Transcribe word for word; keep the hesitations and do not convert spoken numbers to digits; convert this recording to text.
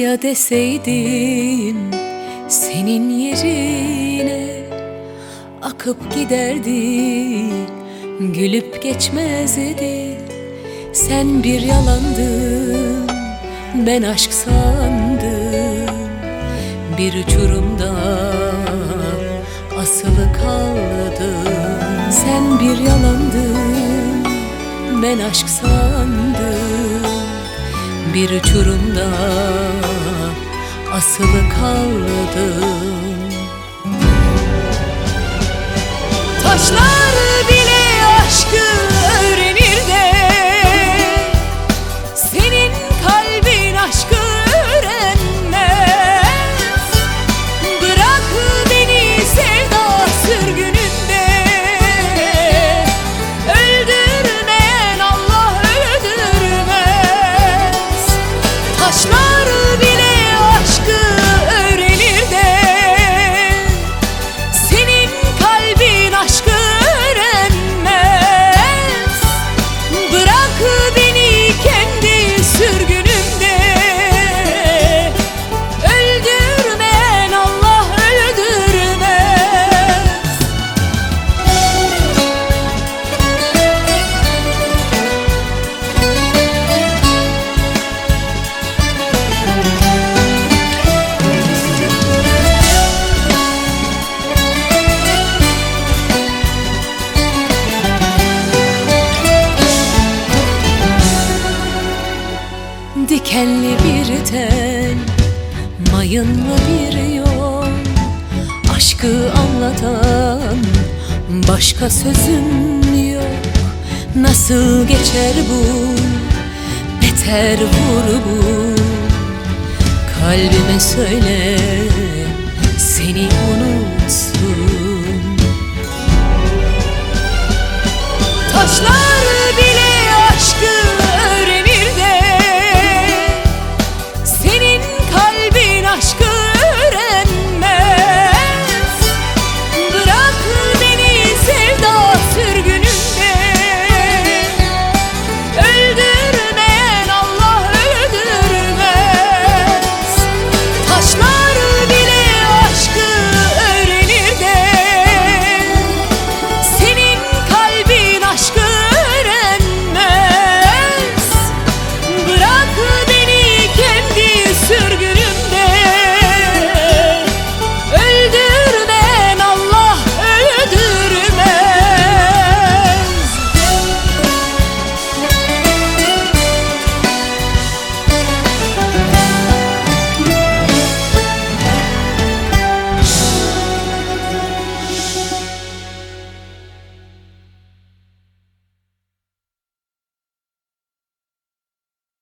Ya deseydim senin yerine akıp giderdi, gülüp geçmezdi. Sen bir yalandın, ben aşk sandım. Bir uçurumda asılı kaldım. Sen bir yalandın, ben aşk sandım. Bir uçurumda asılı kaldım. Taşlar bile aşkı öğrenir de senin kalbin aşkı öğrenmez. Bırak beni sevda sürgününde, öldürmeyen Allah öldürmez. Taşlar bile aşkı öğrenir de senin kalbin aşkı öğrenmez. Bırak beni kendi sürgünümde, öldürmeyen Allah öldürmez. Dikenli bir tel, mayınlı bir yol, aşkı anlatan başka sözüm yok. Nasıl geçer bu, beter vur bu, kalbime söyle seni unutsun. Taşlar